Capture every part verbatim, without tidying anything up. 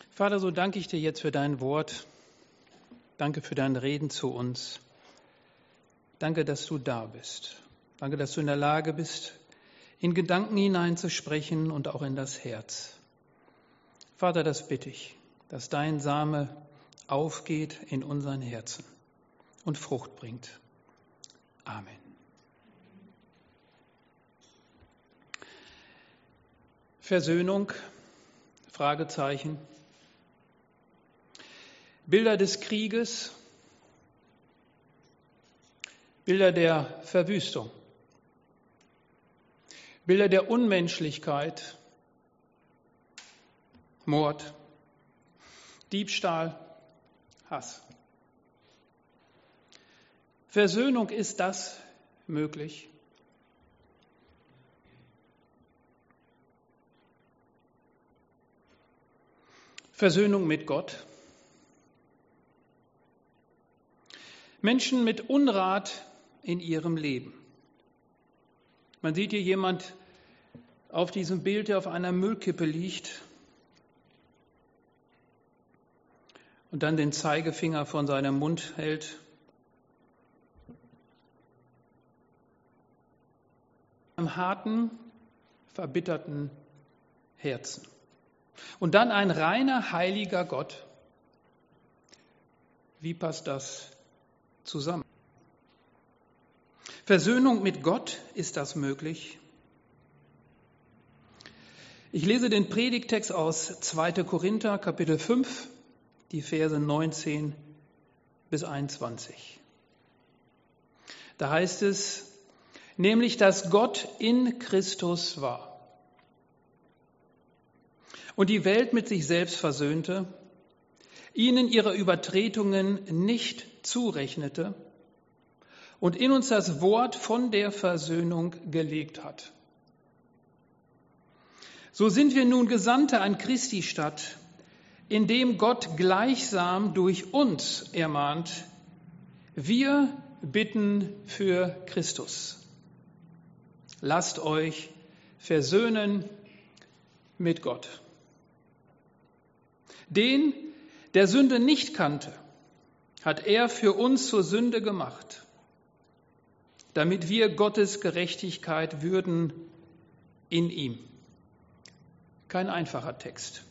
Vater, so danke ich dir jetzt für dein Wort. Danke für dein Reden zu uns. Danke, dass du da bist. Danke, dass du in der Lage bist, in Gedanken hineinzusprechen und auch in das Herz. Vater, das bitte ich, dass dein Same aufgeht in unseren Herzen und Frucht bringt. Amen. Versöhnung? Fragezeichen. Bilder des Krieges, Bilder der Verwüstung, Bilder der Unmenschlichkeit, Mord, Diebstahl, Hass. Versöhnung, ist das möglich? Versöhnung mit Gott. Menschen mit Unrat in ihrem Leben. Man sieht hier jemand auf diesem Bild, der auf einer Müllkippe liegt und dann den Zeigefinger von seinem Mund hält. Einem harten, verbitterten Herzen. Und dann ein reiner, heiliger Gott. Wie passt das zusammen? Versöhnung mit Gott, ist das möglich? Ich lese den Predigttext aus zweiter Korinther, Kapitel fünf, die Verse neunzehn bis einundzwanzig. Da heißt es, nämlich, dass Gott in Christus war und die Welt mit sich selbst versöhnte, ihnen ihre Übertretungen nicht zurechnete und in uns das Wort von der Versöhnung gelegt hat. So sind wir nun Gesandte an Christi Stadt, indem Gott gleichsam durch uns ermahnt, wir bitten für Christus. Lasst euch versöhnen mit Gott. Den, der Sünde nicht kannte, hat er für uns zur Sünde gemacht, damit wir Gottes Gerechtigkeit würden in ihm. Kein einfacher Text.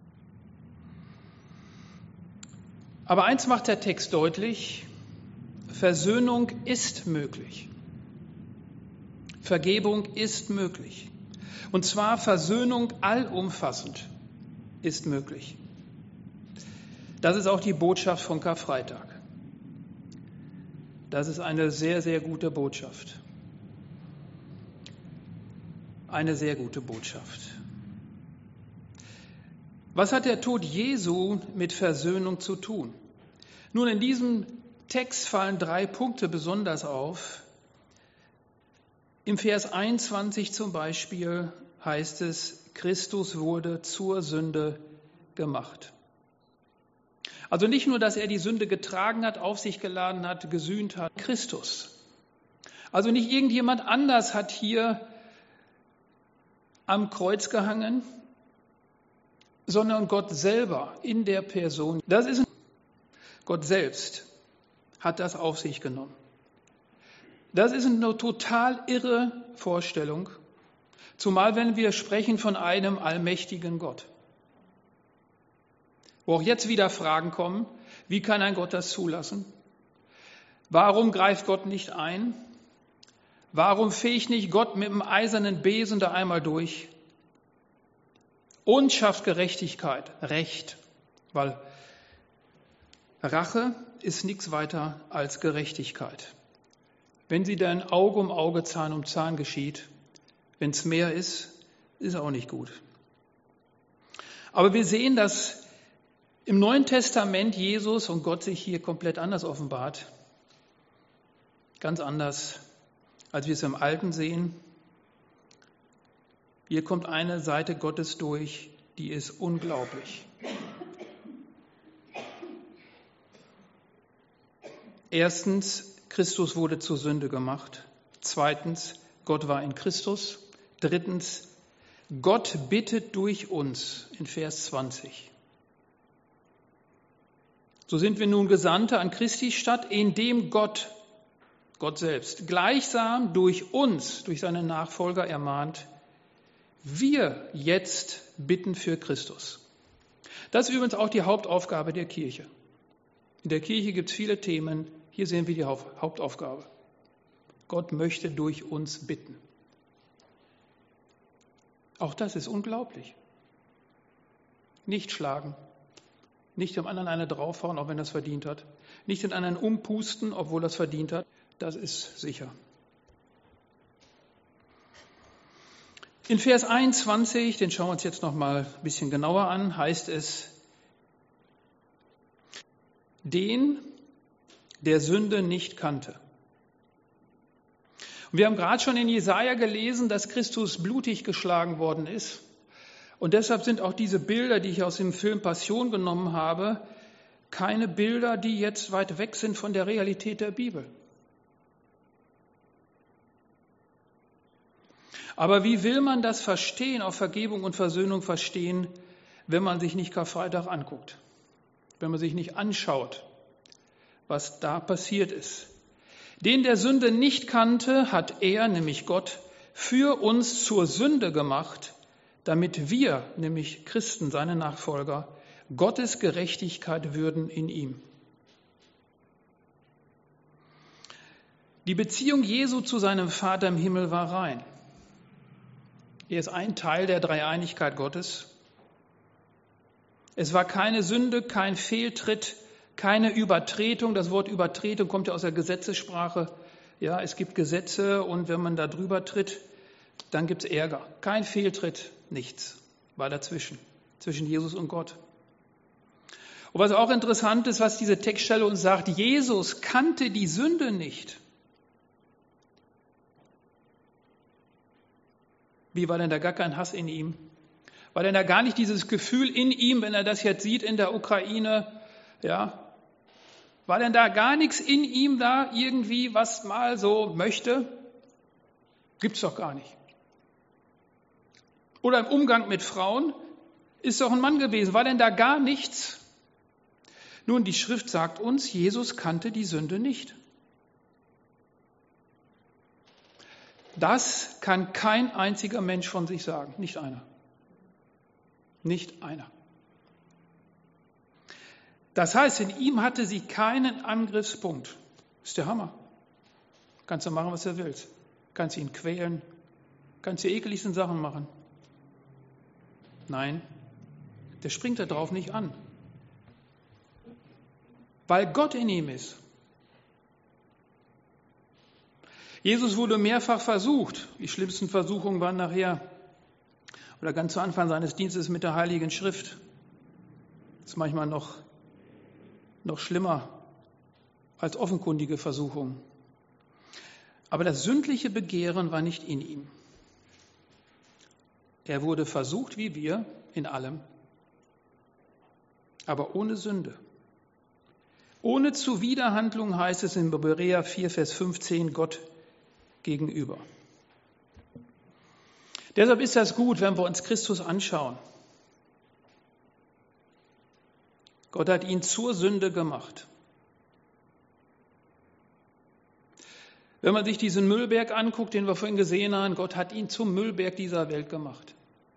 Aber eins macht der Text deutlich: Versöhnung ist möglich. Vergebung ist möglich. Und zwar Versöhnung allumfassend ist möglich. Das ist auch die Botschaft von Karfreitag. Das ist eine sehr, sehr gute Botschaft. Eine sehr gute Botschaft. Was hat der Tod Jesu mit Versöhnung zu tun? Nun, in diesem Text fallen drei Punkte besonders auf. Im Vers einundzwanzig zum Beispiel heißt es, Christus wurde zur Sünde gemacht. Also nicht nur, dass er die Sünde getragen hat, auf sich geladen hat, gesühnt hat, Christus. Also nicht irgendjemand anders hat hier am Kreuz gehangen, sondern Gott selber in der Person. Das ist Gott selbst hat das auf sich genommen. Das ist eine total irre Vorstellung, zumal wenn wir sprechen von einem allmächtigen Gott. Wo auch jetzt wieder Fragen kommen, wie kann ein Gott das zulassen? Warum greift Gott nicht ein? Warum fegt nicht Gott mit dem eisernen Besen da einmal durch? Und schafft Gerechtigkeit, Recht, weil Rache ist nichts weiter als Gerechtigkeit. Wenn sie dann Auge um Auge, Zahn um Zahn geschieht, wenn es mehr ist, ist auch nicht gut. Aber wir sehen, dass im Neuen Testament Jesus und Gott sich hier komplett anders offenbart. Ganz anders, als wir es im Alten sehen. Hier kommt eine Seite Gottes durch, die ist unglaublich. Erstens, Christus wurde zur Sünde gemacht. Zweitens, Gott war in Christus. Drittens, Gott bittet durch uns in Vers zwanzig. So sind wir nun Gesandte an Christi Stadt, indem Gott, Gott selbst, gleichsam durch uns, durch seine Nachfolger ermahnt, wir jetzt bitten für Christus. Das ist übrigens auch die Hauptaufgabe der Kirche. In der Kirche gibt es viele Themen, hier sehen wir die Hauptaufgabe. Gott möchte durch uns bitten. Auch das ist unglaublich. Nicht schlagen, nicht dem anderen eine draufhauen, auch wenn er es verdient hat, nicht den anderen umpusten, obwohl er es verdient hat, das ist sicher. In Vers einundzwanzig, den schauen wir uns jetzt noch mal ein bisschen genauer an, heißt es, den, der Sünde nicht kannte. Und wir haben gerade schon in Jesaja gelesen, dass Christus blutig geschlagen worden ist. Und deshalb sind auch diese Bilder, die ich aus dem Film Passion genommen habe, keine Bilder, die jetzt weit weg sind von der Realität der Bibel. Aber wie will man das verstehen, auf Vergebung und Versöhnung verstehen, wenn man sich nicht Karfreitag anguckt? Wenn man sich nicht anschaut, was da passiert ist. Den der Sünde nicht kannte, hat er, nämlich Gott, für uns zur Sünde gemacht, damit wir, nämlich Christen, seine Nachfolger, Gottes Gerechtigkeit würden in ihm. Die Beziehung Jesu zu seinem Vater im Himmel war rein. Er ist ein Teil der Dreieinigkeit Gottes. Es war keine Sünde, kein Fehltritt, keine Übertretung. Das Wort Übertretung kommt ja aus der Gesetzessprache. Ja, es gibt Gesetze und wenn man da drüber tritt, dann gibt es Ärger. Kein Fehltritt, nichts war dazwischen, zwischen Jesus und Gott. Und was auch interessant ist, was diese Textstelle uns sagt, Jesus kannte die Sünde nicht. Wie war denn da gar kein Hass in ihm? War denn da gar nicht dieses Gefühl in ihm, wenn er das jetzt sieht in der Ukraine, ja? War denn da gar nichts in ihm da irgendwie, was mal so möchte? Gibt's doch gar nicht. Oder im Umgang mit Frauen ist doch ein Mann gewesen. War denn da gar nichts? Nun, die Schrift sagt uns, Jesus kannte die Sünde nicht. Das kann kein einziger Mensch von sich sagen, nicht einer. Nicht einer. Das heißt, in ihm hatte sie keinen Angriffspunkt. Das ist der Hammer. Kannst du machen, was du willst. Kannst ihn quälen. Kannst die ekeligsten Sachen machen. Nein, der springt da drauf nicht an. Weil Gott in ihm ist. Jesus wurde mehrfach versucht. Die schlimmsten Versuchungen waren nachher oder ganz zu Anfang seines Dienstes mit der Heiligen Schrift. Das ist manchmal noch, noch schlimmer als offenkundige Versuchung. Aber das sündliche Begehren war nicht in ihm. Er wurde versucht wie wir in allem, aber ohne Sünde. Ohne Zuwiderhandlung heißt es in Hebräer vier, Vers fünfzehn, Gott gegenüber. Deshalb ist das gut, wenn wir uns Christus anschauen. Gott hat ihn zur Sünde gemacht. Wenn man sich diesen Müllberg anguckt, den wir vorhin gesehen haben, Gott hat ihn zum Müllberg dieser Welt gemacht.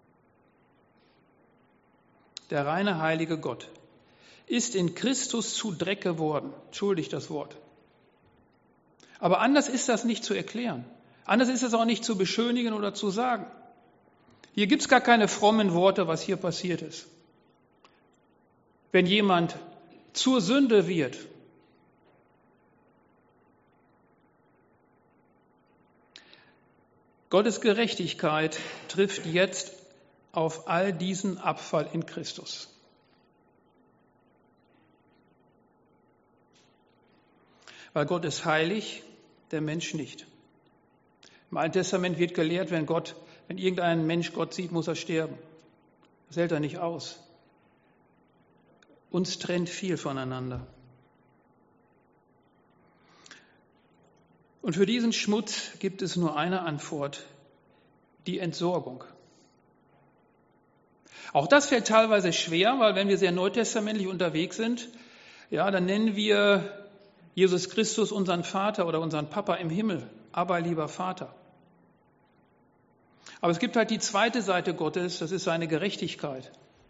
Der reine, heilige Gott ist in Christus zu Dreck geworden. Entschuldigt das Wort. Aber anders ist das nicht zu erklären. Anders ist es auch nicht zu beschönigen oder zu sagen. Hier gibt es gar keine frommen Worte, was hier passiert ist. Wenn jemand zur Sünde wird, Gottes Gerechtigkeit trifft jetzt auf all diesen Abfall in Christus. Weil Gott ist heilig, der Mensch nicht. Im Alten Testament wird gelehrt, wenn Gott, wenn irgendein Mensch Gott sieht, muss er sterben. Das hält er nicht aus. Uns trennt viel voneinander. Und für diesen Schmutz gibt es nur eine Antwort, die Entsorgung. Auch das fällt teilweise schwer, weil wenn wir sehr neutestamentlich unterwegs sind, ja, dann nennen wir Jesus Christus unseren Vater oder unseren Papa im Himmel, aber lieber Vater. Aber es gibt halt die zweite Seite Gottes, das ist seine Gerechtigkeit.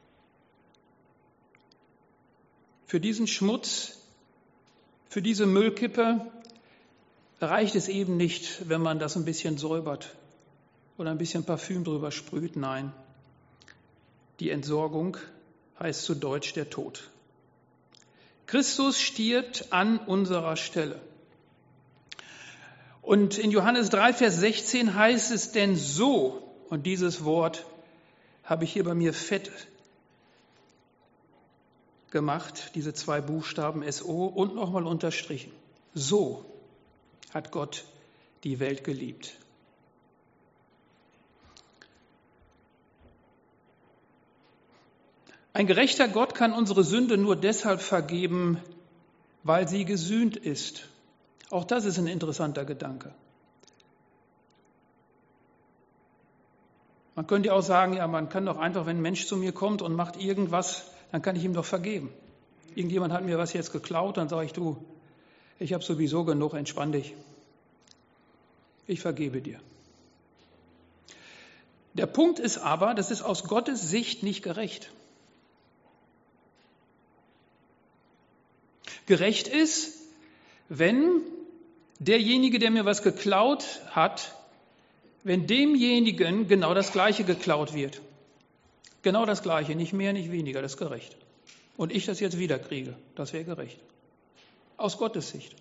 Für diesen Schmutz, für diese Müllkippe reicht es eben nicht, wenn man das ein bisschen säubert oder ein bisschen Parfüm drüber sprüht. Nein, die Entsorgung heißt zu Deutsch der Tod. Christus stirbt an unserer Stelle. Und in Johannes drei, Vers sechzehn heißt es, denn so, und dieses Wort habe ich hier bei mir fett gemacht, diese zwei Buchstaben S O und nochmal unterstrichen. So hat Gott die Welt geliebt. Ein gerechter Gott kann unsere Sünde nur deshalb vergeben, weil sie gesühnt ist. Auch das ist ein interessanter Gedanke. Man könnte auch sagen, ja, man kann doch einfach, wenn ein Mensch zu mir kommt und macht irgendwas, dann kann ich ihm doch vergeben. Irgendjemand hat mir was jetzt geklaut, dann sage ich, du, ich habe sowieso genug, entspann dich. Ich vergebe dir. Der Punkt ist aber, das ist aus Gottes Sicht nicht gerecht. Gerecht ist, wenn derjenige, der mir was geklaut hat, wenn demjenigen genau das Gleiche geklaut wird. Genau das Gleiche, nicht mehr, nicht weniger, das ist gerecht. Und ich das jetzt wieder kriege, das wäre gerecht. Aus Gottes Sicht.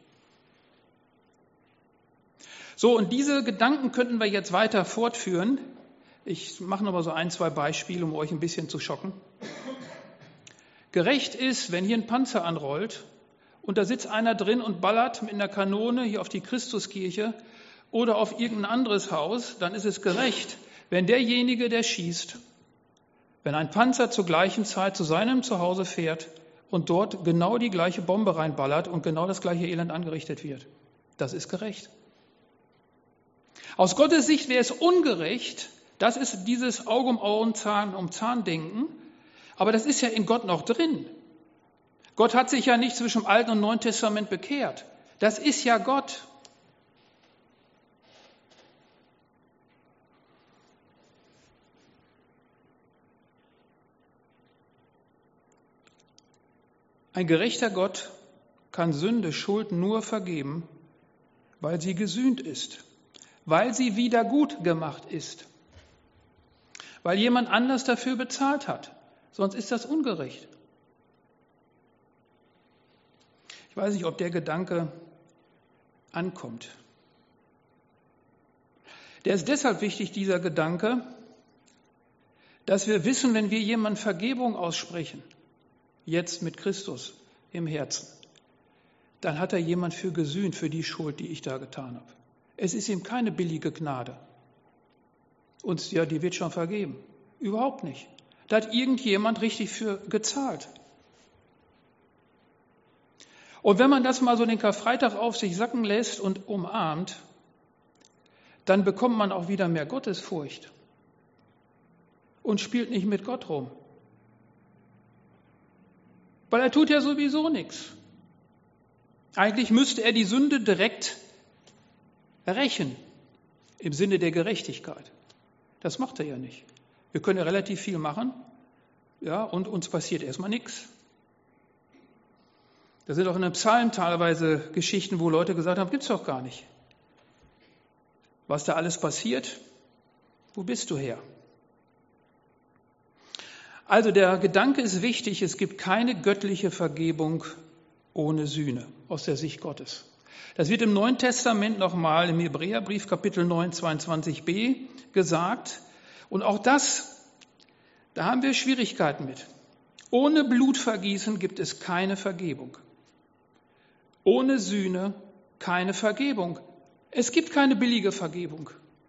So, und diese Gedanken könnten wir jetzt weiter fortführen. Ich mache noch mal so ein, zwei Beispiele, um euch ein bisschen zu schocken. Gerecht ist, wenn hier ein Panzer anrollt und da sitzt einer drin und ballert mit einer Kanone hier auf die Christuskirche oder auf irgendein anderes Haus, dann ist es gerecht, wenn derjenige, der schießt, wenn ein Panzer zur gleichen Zeit zu seinem Zuhause fährt und dort genau die gleiche Bombe reinballert und genau das gleiche Elend angerichtet wird. Das ist gerecht. Aus Gottes Sicht wäre es ungerecht, das ist dieses Auge um Auge, Zahn um Zahn denken, aber das ist ja in Gott noch drin. Gott hat sich ja nicht zwischen dem Alten und Neuen Testament bekehrt. Das ist ja Gott. Ein gerechter Gott kann Sünde, Schuld nur vergeben, weil sie gesühnt ist, weil sie wieder gut gemacht ist, weil jemand anders dafür bezahlt hat. Sonst ist das ungerecht. Ich weiß nicht, ob der Gedanke ankommt. Der ist deshalb wichtig, dieser Gedanke, dass wir wissen, wenn wir jemandem Vergebung aussprechen, jetzt mit Christus im Herzen, dann hat er jemand für gesühnt, für die Schuld, die ich da getan habe. Es ist ihm keine billige Gnade. Und ja, die wird schon vergeben. Überhaupt nicht. Da hat irgendjemand richtig für gezahlt. Und wenn man das mal so den Karfreitag auf sich sacken lässt und umarmt, dann bekommt man auch wieder mehr Gottesfurcht und spielt nicht mit Gott rum. Weil er tut ja sowieso nichts. Eigentlich müsste er die Sünde direkt rächen, im Sinne der Gerechtigkeit. Das macht er ja nicht. Wir können ja relativ viel machen, ja, und uns passiert erstmal nichts. Da sind auch in den Psalmen teilweise Geschichten, wo Leute gesagt haben, gibt's doch gar nicht. Was da alles passiert, wo bist du her? Also der Gedanke ist wichtig, es gibt keine göttliche Vergebung ohne Sühne aus der Sicht Gottes. Das wird im Neuen Testament nochmal im Hebräerbrief Kapitel neun, zweiundzwanzig b gesagt. Und auch das, da haben wir Schwierigkeiten mit. Ohne Blutvergießen gibt es keine Vergebung. Ohne Sühne keine Vergebung. Es gibt keine billige Vergebung.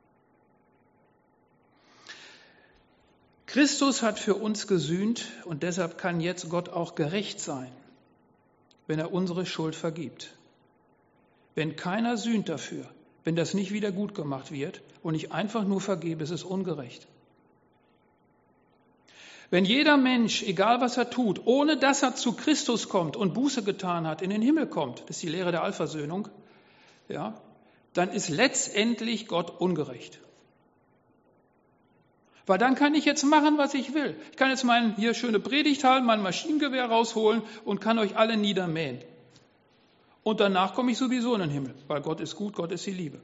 Christus hat für uns gesühnt und deshalb kann jetzt Gott auch gerecht sein, wenn er unsere Schuld vergibt. Wenn keiner sühnt dafür, wenn das nicht wieder gut gemacht wird und ich einfach nur vergebe, ist es ungerecht. Wenn jeder Mensch, egal was er tut, ohne dass er zu Christus kommt und Buße getan hat, in den Himmel kommt, das ist die Lehre der Allversöhnung, ja, dann ist letztendlich Gott ungerecht. Weil dann kann ich jetzt machen, was ich will. Ich kann jetzt meine hier schöne Predigt halten, mein Maschinengewehr rausholen und kann euch alle niedermähen. Und danach komme ich sowieso in den Himmel, weil Gott ist gut, Gott ist die Liebe.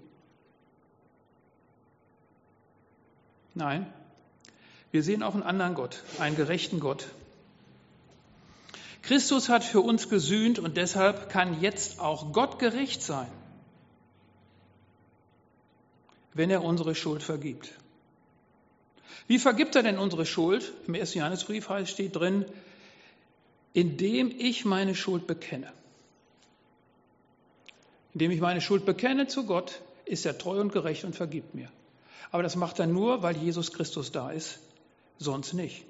Nein, wir sehen auch einen anderen Gott, einen gerechten Gott. Christus hat für uns gesühnt und deshalb kann jetzt auch Gott gerecht sein, wenn er unsere Schuld vergibt. Wie vergibt er denn unsere Schuld? Im ersten Johannesbrief steht drin, indem ich meine Schuld bekenne. Indem ich meine Schuld bekenne zu Gott, ist er treu und gerecht und vergibt mir. Aber das macht er nur, weil Jesus Christus da ist, sonst nicht.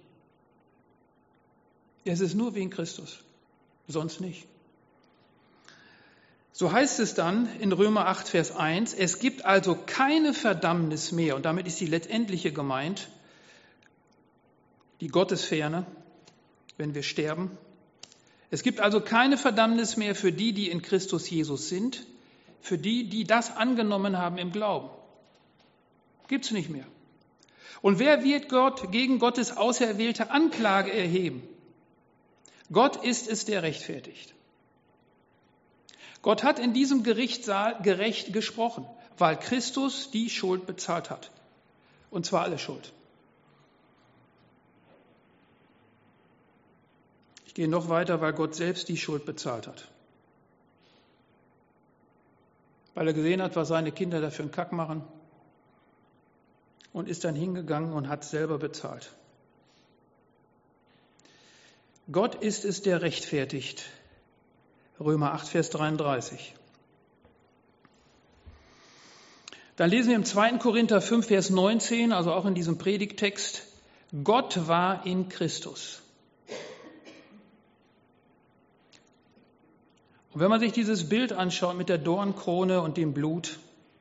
Es ist nur wegen Christus, sonst nicht. So heißt es dann in Römer acht, Vers eins, es gibt also keine Verdammnis mehr, und damit ist die letztendliche gemeint, die Gottesferne, wenn wir sterben. Es gibt also keine Verdammnis mehr für die, die in Christus Jesus sind, für die, die das angenommen haben im Glauben. Gibt es nicht mehr. Und wer wird Gott gegen Gottes auserwählte Anklage erheben? Gott ist es, der rechtfertigt. Gott hat in diesem Gerichtssaal gerecht gesprochen, weil Christus die Schuld bezahlt hat. Und zwar alle Schuld. Ich gehe noch weiter, weil Gott selbst die Schuld bezahlt hat. Weil er gesehen hat, was seine Kinder dafür einen Kack machen. Und ist dann hingegangen und hat selber bezahlt. Gott ist es, der rechtfertigt. Römer acht, Vers dreiunddreißig. Dann lesen wir im zweiten Korinther fünf, Vers neunzehn, also auch in diesem Predigttext, Gott war in Christus. Und wenn man sich dieses Bild anschaut mit der Dornkrone und dem Blut,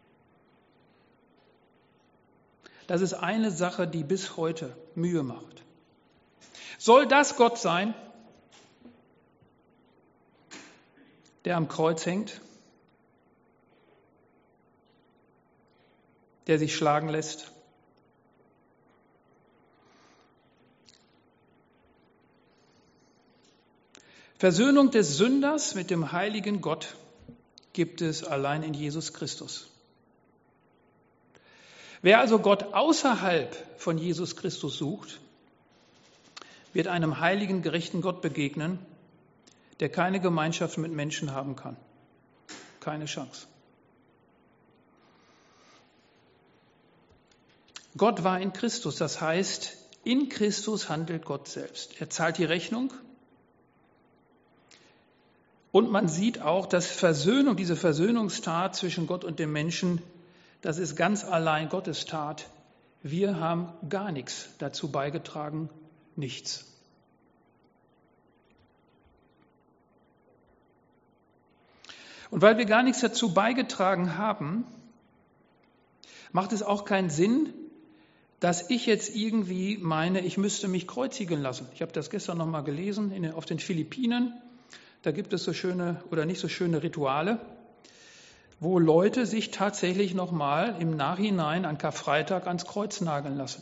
das ist eine Sache, die bis heute Mühe macht. Soll das Gott sein, der am Kreuz hängt, der sich schlagen lässt? Versöhnung des Sünders mit dem heiligen Gott gibt es allein in Jesus Christus. Wer also Gott außerhalb von Jesus Christus sucht, wird einem heiligen, gerechten Gott begegnen, der keine Gemeinschaft mit Menschen haben kann. Keine Chance. Gott war in Christus, das heißt, in Christus handelt Gott selbst. Er zahlt die Rechnung. Und man sieht auch, dass Versöhnung, diese Versöhnungstat zwischen Gott und dem Menschen, das ist ganz allein Gottes Tat. Wir haben gar nichts dazu beigetragen, nichts. Und weil wir gar nichts dazu beigetragen haben, macht es auch keinen Sinn, dass ich jetzt irgendwie meine, ich müsste mich kreuzigen lassen. Ich habe das gestern noch mal gelesen in, auf den Philippinen. Da gibt es so schöne oder nicht so schöne Rituale, wo Leute sich tatsächlich nochmal im Nachhinein an Karfreitag ans Kreuz nageln lassen.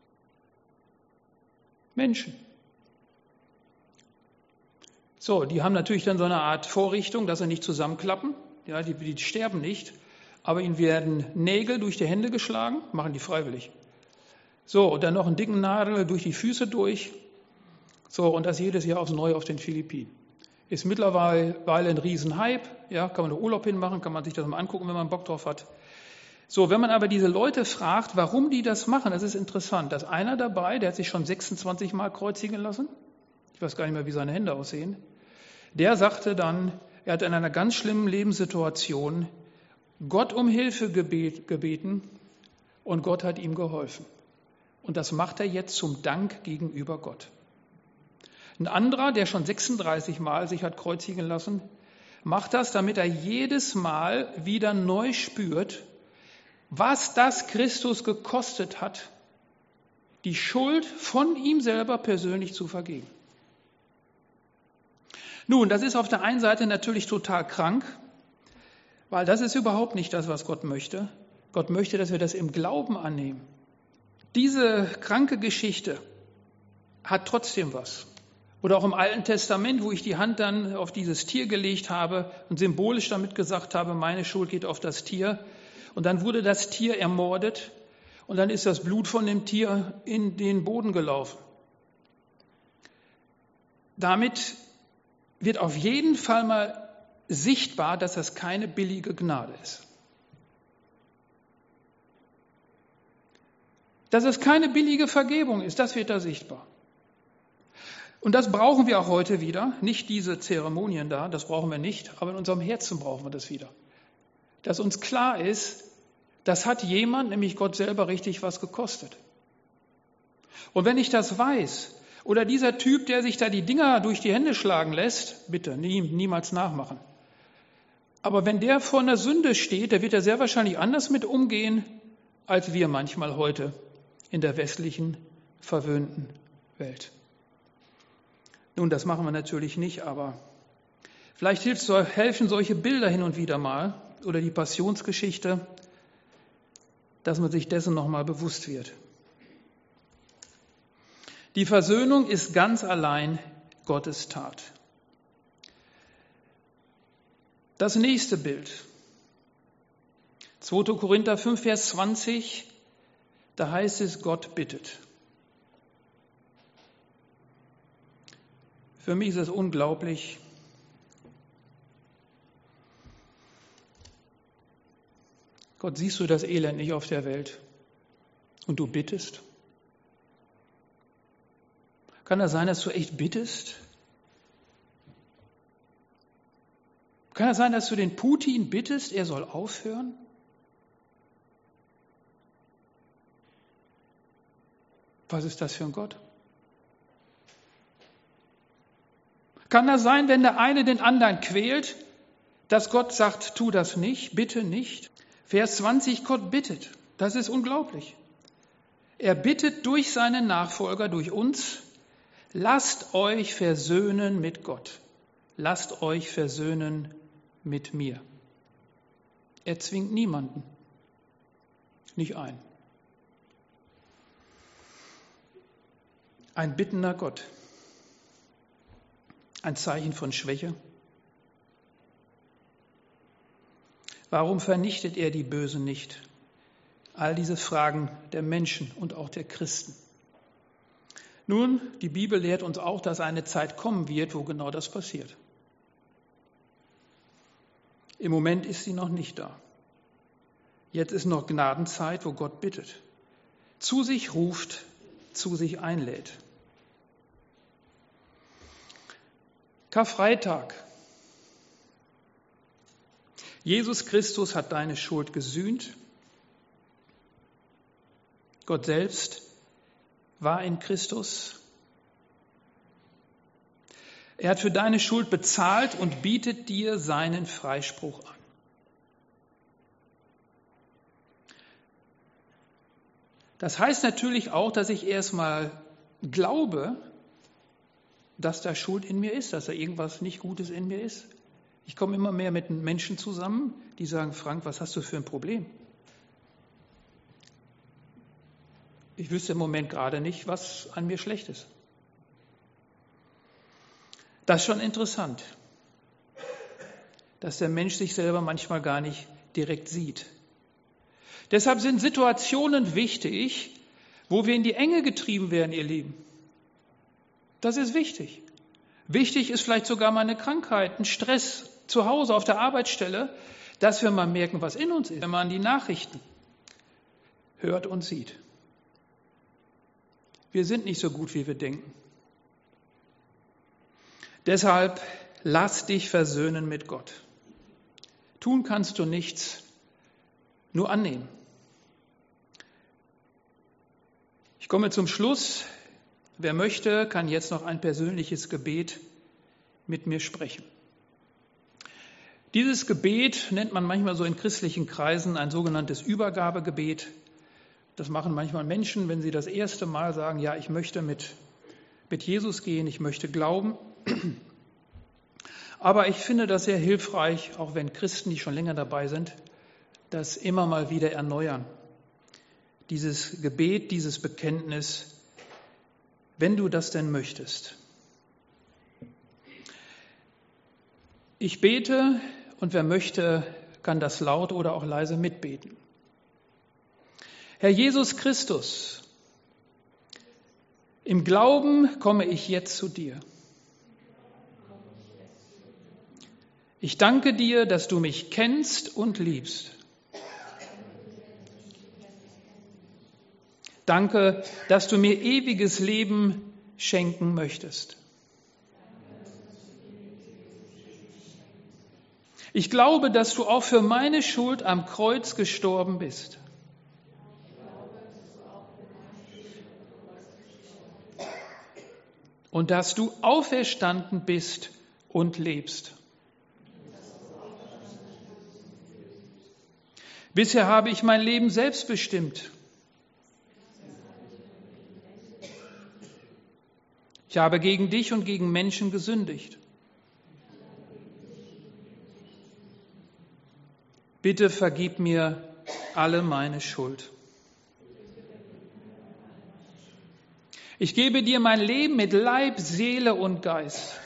Menschen. So, die haben natürlich dann so eine Art Vorrichtung, dass sie nicht zusammenklappen. Ja, die, die sterben nicht, aber ihnen werden Nägel durch die Hände geschlagen, machen die freiwillig. So, und dann noch einen dicken Nadel durch die Füße durch. So, und das jedes Jahr aufs Neue auf den Philippinen. Ist mittlerweile ein Riesenhype, ja, kann man da Urlaub hinmachen, kann man sich das mal angucken, wenn man Bock drauf hat. So, wenn man aber diese Leute fragt, warum die das machen, das ist interessant. Da ist einer dabei, der hat sich schon sechsundzwanzig Mal kreuzigen lassen. Ich weiß gar nicht mehr, wie seine Hände aussehen. Der sagte dann, er hat in einer ganz schlimmen Lebenssituation Gott um Hilfe gebet, gebeten und Gott hat ihm geholfen. Und das macht er jetzt zum Dank gegenüber Gott. Ein anderer, der schon sechsunddreißig Mal sich hat kreuzigen lassen, macht das, damit er jedes Mal wieder neu spürt, was das Christus gekostet hat, die Schuld von ihm selber persönlich zu vergeben. Nun, das ist auf der einen Seite natürlich total krank, weil das ist überhaupt nicht das, was Gott möchte. Gott möchte, dass wir das im Glauben annehmen. Diese kranke Geschichte hat trotzdem was. Oder auch im Alten Testament, wo ich die Hand dann auf dieses Tier gelegt habe und symbolisch damit gesagt habe, meine Schuld geht auf das Tier. Und dann wurde das Tier ermordet und dann ist das Blut von dem Tier in den Boden gelaufen. Damit wird auf jeden Fall mal sichtbar, dass das keine billige Gnade ist. Dass es keine billige Vergebung ist, das wird da sichtbar. Und das brauchen wir auch heute wieder. Nicht diese Zeremonien da, das brauchen wir nicht, aber in unserem Herzen brauchen wir das wieder. Dass uns klar ist, das hat jemand, nämlich Gott selber, richtig was gekostet. Und wenn ich das weiß, oder dieser Typ, der sich da die Dinger durch die Hände schlagen lässt, bitte nie, niemals nachmachen. Aber wenn der vor einer Sünde steht, der wird er sehr wahrscheinlich anders mit umgehen, als wir manchmal heute in der westlichen, verwöhnten Welt. Nun, das machen wir natürlich nicht, aber vielleicht hilft, helfen solche Bilder hin und wieder mal oder die Passionsgeschichte, dass man sich dessen nochmal bewusst wird. Die Versöhnung ist ganz allein Gottes Tat. Das nächste Bild. zweiter Korinther fünf, Vers zwanzig, da heißt es, Gott bittet. Für mich ist es unglaublich. Gott, siehst du das Elend nicht auf der Welt und du bittest? Kann das sein, dass du echt bittest? Kann das sein, dass du den Putin bittest, er soll aufhören? Was ist das für ein Gott? Kann das sein, wenn der eine den anderen quält, dass Gott sagt, tu das nicht, bitte nicht? Vers zwanzig, Gott bittet. Das ist unglaublich. Er bittet durch seinen Nachfolger, durch uns, lasst euch versöhnen mit Gott. Lasst euch versöhnen mit mir. Er zwingt niemanden. Nicht einen. Ein bittender Gott. Ein Zeichen von Schwäche. Warum vernichtet er die Bösen nicht? All diese Fragen der Menschen und auch der Christen. Nun, die Bibel lehrt uns auch, dass eine Zeit kommen wird, wo genau das passiert. Im Moment ist sie noch nicht da. Jetzt ist noch Gnadenzeit, wo Gott bittet, zu sich ruft, zu sich einlädt. Karfreitag. Jesus Christus hat deine Schuld gesühnt. Gott selbst war in Christus. Er hat für deine Schuld bezahlt und bietet dir seinen Freispruch an. Das heißt natürlich auch, dass ich erstmal glaube, dass da Schuld in mir ist, dass da irgendwas nicht Gutes in mir ist. Ich komme immer mehr mit Menschen zusammen, die sagen, Frank, was hast du für ein Problem? Ich wüsste im Moment gerade nicht, was an mir schlecht ist. Das ist schon interessant, dass der Mensch sich selber manchmal gar nicht direkt sieht. Deshalb sind Situationen wichtig, wo wir in die Enge getrieben werden, ihr Lieben. Das ist wichtig. Wichtig ist vielleicht sogar mal eine Krankheit, ein Stress zu Hause, auf der Arbeitsstelle, dass wir mal merken, was in uns ist, wenn man die Nachrichten hört und sieht. Wir sind nicht so gut, wie wir denken. Deshalb lass dich versöhnen mit Gott. Tun kannst du nichts, nur annehmen. Ich komme zum Schluss. Wer möchte, kann jetzt noch ein persönliches Gebet mit mir sprechen. Dieses Gebet nennt man manchmal so in christlichen Kreisen ein sogenanntes Übergabegebet. Das machen manchmal Menschen, wenn sie das erste Mal sagen, ja, ich möchte mit, mit Jesus gehen, ich möchte glauben. Aber ich finde das sehr hilfreich, auch wenn Christen, die schon länger dabei sind, das immer mal wieder erneuern. Dieses Gebet, dieses Bekenntnis, wenn du das denn möchtest. Ich bete und wer möchte, kann das laut oder auch leise mitbeten. Herr Jesus Christus, im Glauben komme ich jetzt zu dir. Ich danke dir, dass du mich kennst und liebst. Danke, dass du mir ewiges Leben schenken möchtest. Ich glaube, dass du auch für meine Schuld am Kreuz gestorben bist. Und dass du auferstanden bist und lebst. Bisher habe ich mein Leben selbst bestimmt. Ich habe gegen dich und gegen Menschen gesündigt. Bitte vergib mir alle meine Schuld. Ich gebe dir mein Leben mit Leib, Seele und Geist.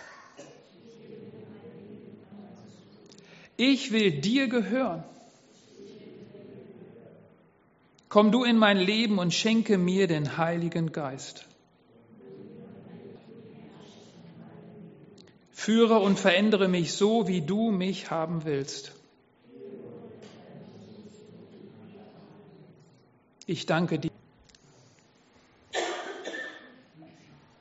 Ich will dir gehören. Komm du in mein Leben und schenke mir den Heiligen Geist. Führe und verändere mich so, wie du mich haben willst. Ich danke dir.